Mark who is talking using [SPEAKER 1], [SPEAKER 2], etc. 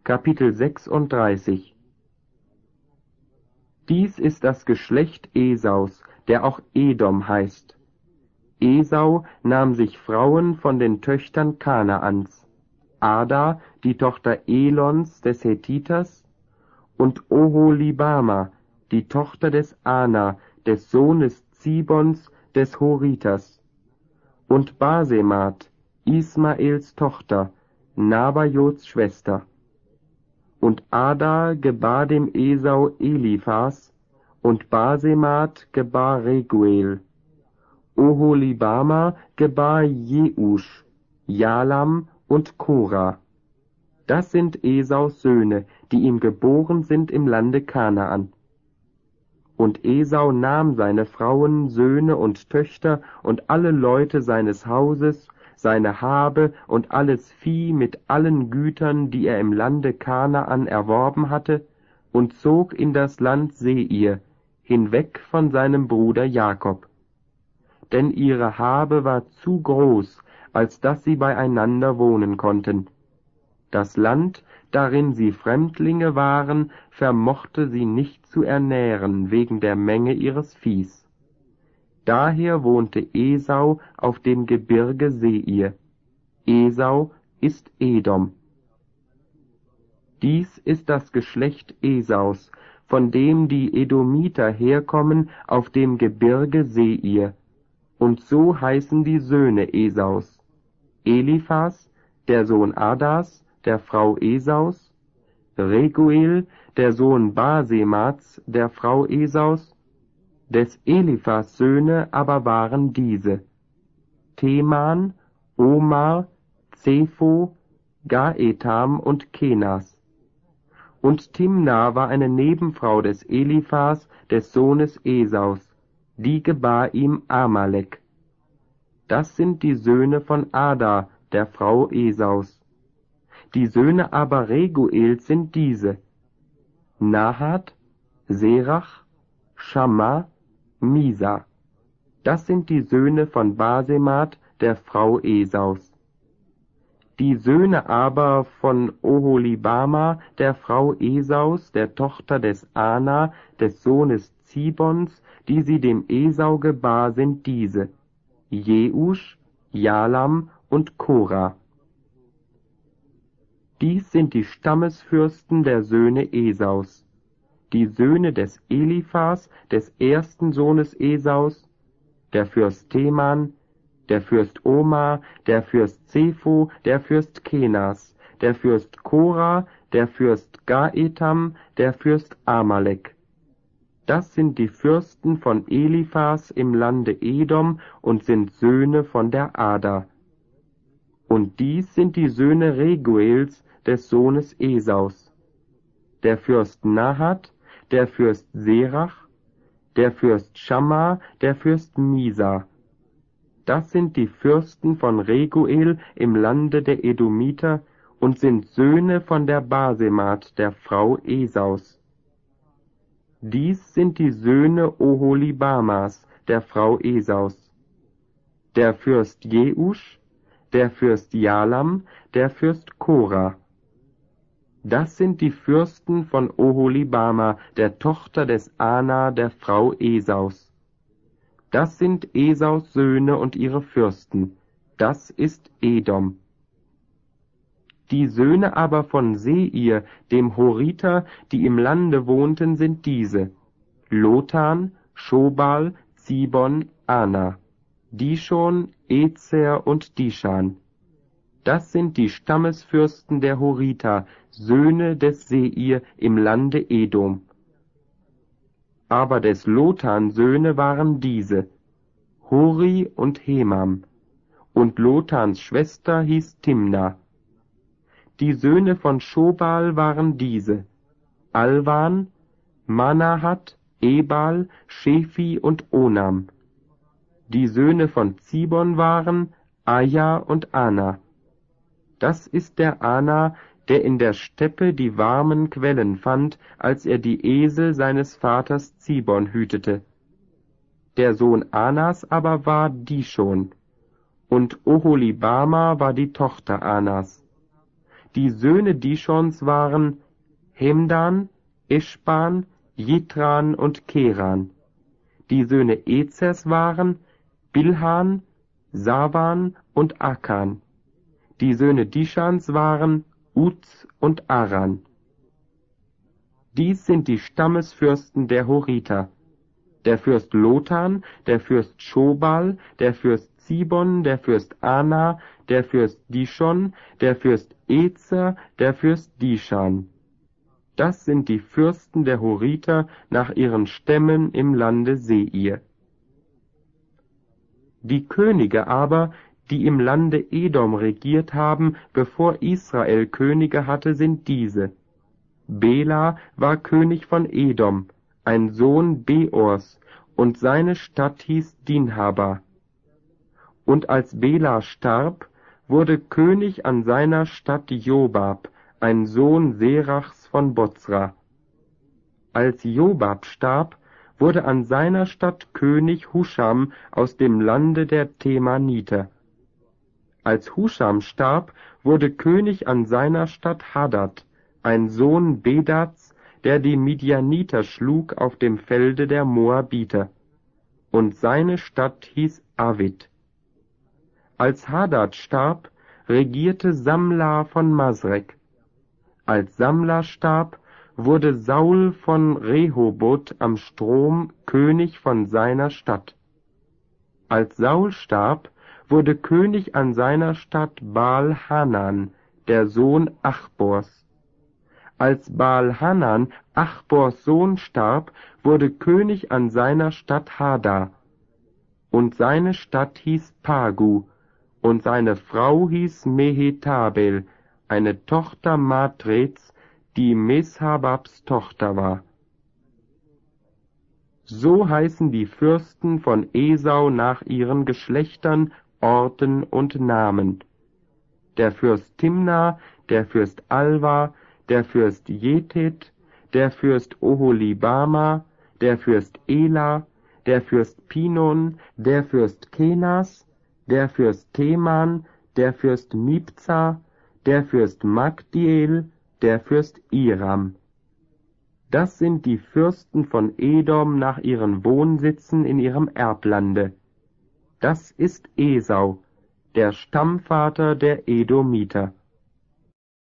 [SPEAKER 1] Kapitel 36. Dies ist das Geschlecht Esaus, der auch Edom heißt. Esau nahm sich Frauen von den Töchtern Kanaans, Ada, die Tochter Elons des Hethiters, und Oholibama, die Tochter des Ana, des Sohnes Zibons des Horiters, und Basemat, Ismaels Tochter, Nabajots Schwester. Und Ada gebar dem Esau Eliphas, und Basemat gebar Reguel. Oholibama gebar Jeusch, Jalam und Kora. Das sind Esaus Söhne, die ihm geboren sind im Lande Kanaan. Und Esau nahm seine Frauen, Söhne und Töchter und alle Leute seines Hauses, seine Habe und alles Vieh mit allen Gütern, die er im Lande Kanaan erworben hatte, und zog in das Land Seir, hinweg von seinem Bruder Jakob. Denn ihre Habe war zu groß, als dass sie beieinander wohnen konnten. Das Land, darin sie Fremdlinge waren, vermochte sie nicht zu ernähren wegen der Menge ihres Viehs. Daher wohnte Esau auf dem Gebirge Seir. Esau ist Edom. Dies ist das Geschlecht Esaus, von dem die Edomiter herkommen auf dem Gebirge Seir. Und so heißen die Söhne Esaus: Eliphas, der Sohn Adas, der Frau Esaus, Reguel, der Sohn Basemats, der Frau Esaus. Des Eliphas Söhne aber waren diese: Teman, Omar, Zepho, Gaetam und Kenas. Und Timna war eine Nebenfrau des Eliphas, des Sohnes Esaus, die gebar ihm Amalek. Das sind die Söhne von Ada, der Frau Esaus. Die Söhne aber Reguels sind diese: Nahat, Serach, Schamma, Misa. Das sind die Söhne von Basemat, der Frau Esaus. Die Söhne aber von Oholibama, der Frau Esaus, der Tochter des Ana, des Sohnes Zibons, die sie dem Esau gebar, sind diese: Jeusch, Jalam und Kora. Dies sind die Stammesfürsten der Söhne Esaus. Die Söhne des Eliphas, des ersten Sohnes Esaus: der Fürst Teman, der Fürst Omar, der Fürst Zepho, der Fürst Kenas, der Fürst Kora, der Fürst Gaetam, der Fürst Amalek. Das sind die Fürsten von Eliphas im Lande Edom und sind Söhne von der Ada. Und dies sind die Söhne Reguels, des Sohnes Esaus: der Fürst Nahat, der Fürst Serach, der Fürst Schamma, der Fürst Misa. Das sind die Fürsten von Reguel im Lande der Edomiter und sind Söhne von der Basemat, der Frau Esaus. Dies sind die Söhne Oholibamas, der Frau Esaus: der Fürst Jeusch, der Fürst Jalam, der Fürst Kora. Das sind die Fürsten von Oholibama, der Tochter des Ana, der Frau Esaus. Das sind Esaus Söhne und ihre Fürsten. Das ist Edom. Die Söhne aber von Seir, dem Horiter, die im Lande wohnten, sind diese: Lotan, Schobal, Zibon, Ana, Dishon, Ezer und Dishan. Das sind die Stammesfürsten der Horiter, Söhne des Seir im Lande Edom. Aber des Lotan Söhne waren diese: Hori und Hemam. Und Lotans Schwester hieß Timna. Die Söhne von Schobal waren diese: Alwan, Manahat, Ebal, Shefi und Onam. Die Söhne von Zibon waren Aja und Ana. Das ist der Ana, der in der Steppe die warmen Quellen fand, als er die Esel seines Vaters Zibon hütete. Der Sohn Anas aber war Dishon, und Oholibama war die Tochter Anas. Die Söhne Dishons waren Hemdan, Eschban, Jitran und Keran. Die Söhne Ezers waren Bilhan, Savan und Akan. Die Söhne Dishans waren Uz und Aran. Dies sind die Stammesfürsten der Horiter: der Fürst Lotan, der Fürst Schobal, der Fürst Zibon, der Fürst Ana, der Fürst Dishon, der Fürst Ezer, der Fürst Dishan. Das sind die Fürsten der Horiter nach ihren Stämmen im Lande Seir. Die Könige aber, die im Lande Edom regiert haben, bevor Israel Könige hatte, sind diese: Bela war König von Edom, ein Sohn Beors, und seine Stadt hieß Dinhaba. Und als Bela starb, wurde König an seiner Stadt Jobab, ein Sohn Serachs von Bozra. Als Jobab starb, wurde an seiner Stadt König Huscham aus dem Lande der Temaniter. Als Huscham starb, wurde König an seiner Stadt Hadad, ein Sohn Bedats, der die Midianiter schlug auf dem Felde der Moabiter. Und seine Stadt hieß Avid. Als Hadad starb, regierte Samla von Masrek. Als Samla starb, wurde Saul von Rehoboth am Strom König von seiner Stadt. Als Saul starb, wurde König an seiner Stadt Baal-Hanan, der Sohn Achbors. Als Baal-Hanan, Achbors Sohn, starb, wurde König an seiner Stadt Hada. Und seine Stadt hieß Pagu, und seine Frau hieß Mehetabel, eine Tochter Matreds, die Meshababs Tochter war. So heißen die Fürsten von Esau nach ihren Geschlechtern, Orten und Namen: der Fürst Timna, der Fürst Alva, der Fürst Jethet, der Fürst Oholibama, der Fürst Ela, der Fürst Pinon, der Fürst Kenas, der Fürst Teman, der Fürst Mibza, der Fürst Magdiel, der Fürst Iram. Das sind die Fürsten von Edom nach ihren Wohnsitzen in ihrem Erblande. Das ist Esau, der Stammvater der Edomiter.